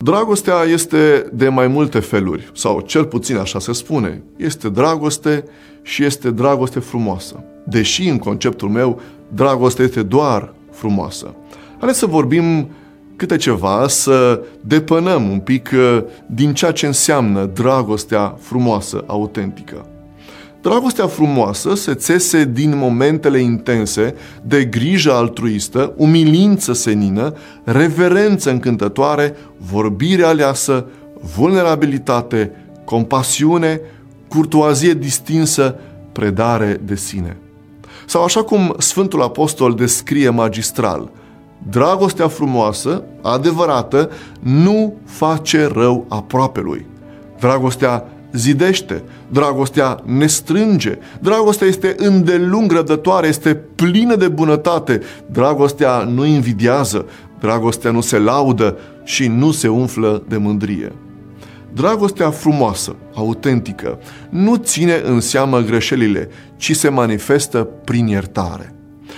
Dragostea este de mai multe feluri, sau cel puțin așa se spune. Este dragoste și este dragoste frumoasă. Deși, în conceptul meu, dragostea este doar frumoasă. Haideți să vorbim câte ceva, să depănăm un pic din ceea ce înseamnă dragostea frumoasă, autentică. Dragostea frumoasă se țese din momentele intense de grijă altruistă, umilință senină, reverență încântătoare, vorbire aleasă, vulnerabilitate, compasiune, curtoazie distinsă, predare de sine. Sau așa cum Sfântul Apostol descrie magistral, dragostea frumoasă, adevărată, nu face rău aproapelui. Dragostea zidește, dragostea ne strânge, dragostea este îndelung răbdătoare, este plină de bunătate, dragostea nu invidiază, dragostea nu se laudă și nu se umflă de mândrie. Dragostea frumoasă, autentică, nu ține în seamă greșelile, ci se manifestă prin iertare.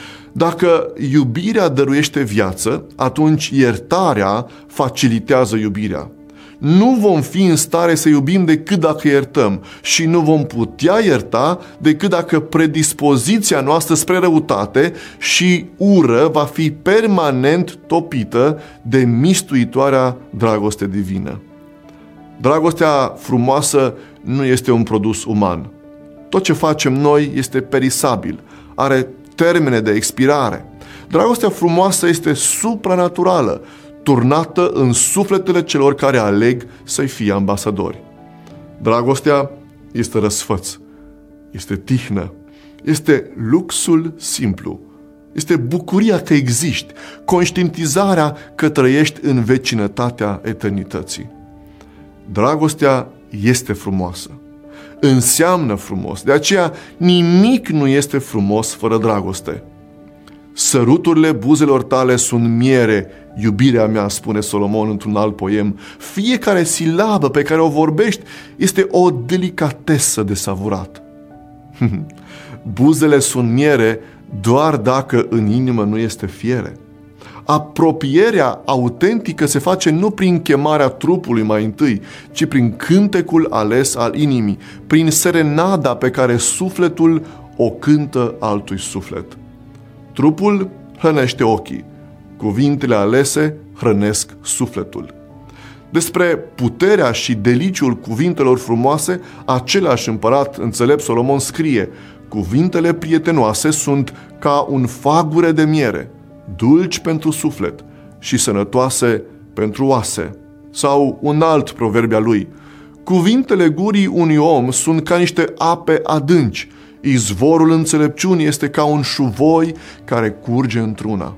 Dacă iubirea dăruiește viață, atunci iertarea facilitează iubirea. Nu vom fi în stare să iubim decât dacă iertăm și nu vom putea ierta decât dacă predispoziția noastră spre răutate și ură va fi permanent topită de mistuitoarea dragoste divină. Dragostea frumoasă nu este un produs uman. Tot ce facem noi este perisabil, are termene de expirare. Dragostea frumoasă este supranaturală, turnată în sufletele celor care aleg să-i fie ambasadori. Dragostea este răsfăț, este tihnă, este luxul simplu, este bucuria că existi, conștientizarea că trăiești în vecinătatea eternității. Dragostea este frumoasă, înseamnă frumos, de aceea nimic nu este frumos fără dragoste. Săruturile buzelor tale sunt miere, iubirea mea, spune Solomon într-un alt poem. Fiecare silabă pe care o vorbești este o delicatesă de savurat. Buzele sunt miere doar dacă în inimă nu este fiere. Apropierea autentică se face nu prin chemarea trupului mai întâi, ci prin cântecul ales al inimii, prin serenada pe care sufletul o cântă altui suflet. Trupul hrănește ochii, cuvintele alese hrănesc sufletul. Despre puterea și deliciul cuvintelor frumoase, același împărat înțelept Solomon scrie: cuvintele prietenoase sunt ca un fagure de miere, dulci pentru suflet și sănătoase pentru oase. Sau un alt proverb al lui: cuvintele gurii unui om sunt ca niște ape adânci, izvorul înțelepciunii este ca un șuvoi care curge într-una.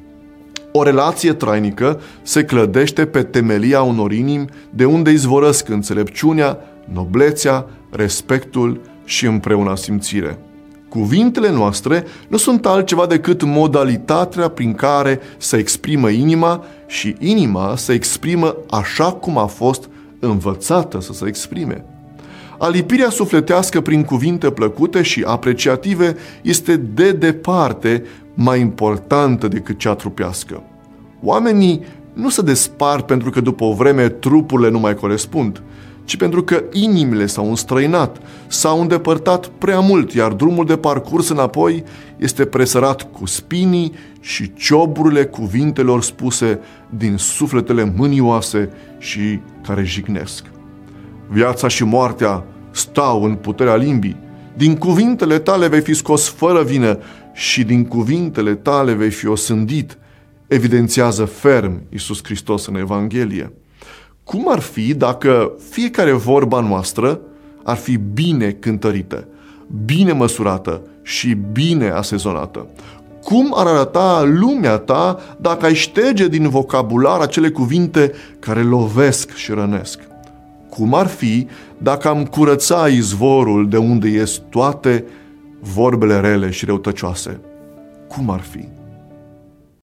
O relație trainică se clădește pe temelia unor inimi de unde izvorăsc înțelepciunea, noblețea, respectul și împreuna simțire. Cuvintele noastre nu sunt altceva decât modalitatea prin care se exprimă inima și inima se exprimă așa cum a fost învățată să se exprime. Alipirea sufletească prin cuvinte plăcute și apreciative este de departe mai importantă decât cea trupească. Oamenii nu se despart pentru că după o vreme trupurile nu mai corespund, ci pentru că inimile s-au înstrăinat, s-au îndepărtat prea mult, iar drumul de parcurs înapoi este presărat cu spinii și cioburile cuvintelor spuse din sufletele mânioase și care jignesc. Viața și moartea stau în puterea limbii. Din cuvintele tale vei fi scos fără vină și din cuvintele tale vei fi osândit, evidențiază ferm Iisus Hristos în Evanghelie. Cum ar fi dacă fiecare vorba noastră ar fi bine cântărită, bine măsurată și bine asezonată? Cum ar arăta lumea ta dacă ai șterge din vocabular acele cuvinte care lovesc și rănesc? Cum ar fi dacă am curăța izvorul de unde ies toate vorbele rele și răutăcioase? Cum ar fi?